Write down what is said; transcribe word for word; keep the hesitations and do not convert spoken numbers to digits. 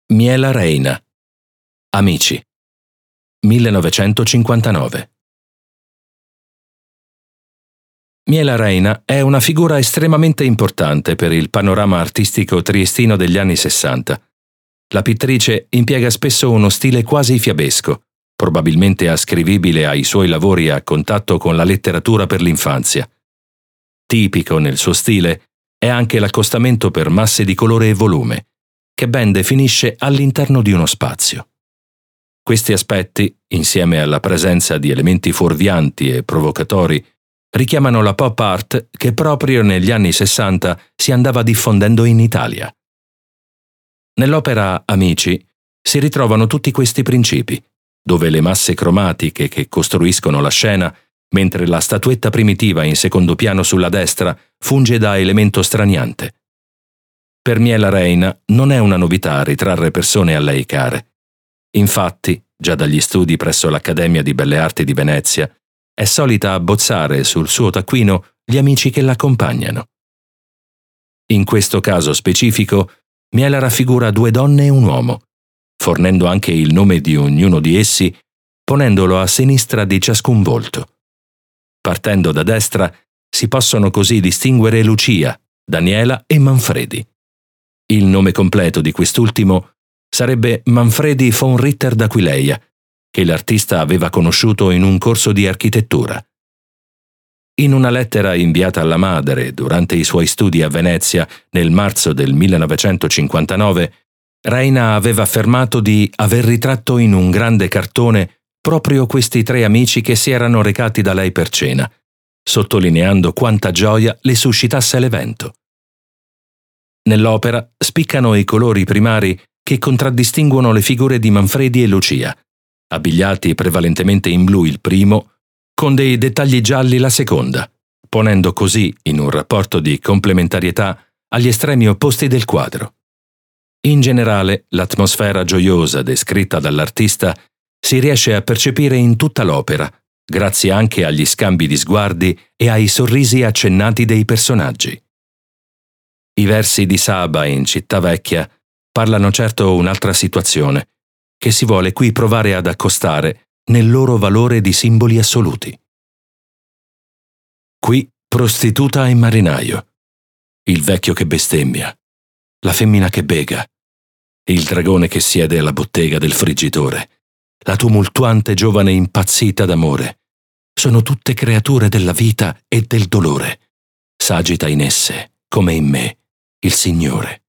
Miela Reina. Amici. millenovecentocinquantanove. Miela Reina è una figura estremamente importante per il panorama artistico triestino degli anni sessanta. La pittrice impiega spesso uno stile quasi fiabesco, probabilmente ascrivibile ai suoi lavori a contatto con la letteratura per l'infanzia. Tipico nel suo stile è anche l'accostamento per masse di colore e volume, che ben definisce all'interno di uno spazio. Questi aspetti, insieme alla presenza di elementi fuorvianti e provocatori, richiamano la pop art che proprio negli anni sessanta si andava diffondendo in Italia. Nell'opera Amici si ritrovano tutti questi principi, dove le masse cromatiche che costruiscono la scena, mentre la statuetta primitiva in secondo piano sulla destra funge da elemento straniante. Per Miela Reina non è una novità ritrarre persone a lei care. Infatti, già dagli studi presso l'Accademia di Belle Arti di Venezia, è solita abbozzare sul suo taccuino gli amici che l'accompagnano. In questo caso specifico, Miela raffigura due donne e un uomo, fornendo anche il nome di ognuno di essi, ponendolo a sinistra di ciascun volto. Partendo da destra, si possono così distinguere Lucia, Daniela e Manfredi. Il nome completo di quest'ultimo sarebbe Manfredi von Ritter d'Aquileia, che l'artista aveva conosciuto in un corso di architettura. In una lettera inviata alla madre durante i suoi studi a Venezia nel marzo del millenovecentocinquantanove, Reina aveva affermato di aver ritratto in un grande cartone proprio questi tre amici che si erano recati da lei per cena, sottolineando quanta gioia le suscitasse l'evento. Nell'opera spiccano i colori primari che contraddistinguono le figure di Manfredi e Lucia, abbigliati prevalentemente in blu il primo, con dei dettagli gialli la seconda, ponendo così in un rapporto di complementarietà agli estremi opposti del quadro. In generale, l'atmosfera gioiosa descritta dall'artista si riesce a percepire in tutta l'opera, grazie anche agli scambi di sguardi e ai sorrisi accennati dei personaggi. I versi di Saba in Città Vecchia parlano certo un'altra situazione, che si vuole qui provare ad accostare nel loro valore di simboli assoluti. Qui prostituta e marinaio, il vecchio che bestemmia, la femmina che bega, il dragone che siede alla bottega del friggitore, la tumultuante giovane impazzita d'amore, sono tutte creature della vita e del dolore. S'agita in esse, come in me, il Signore.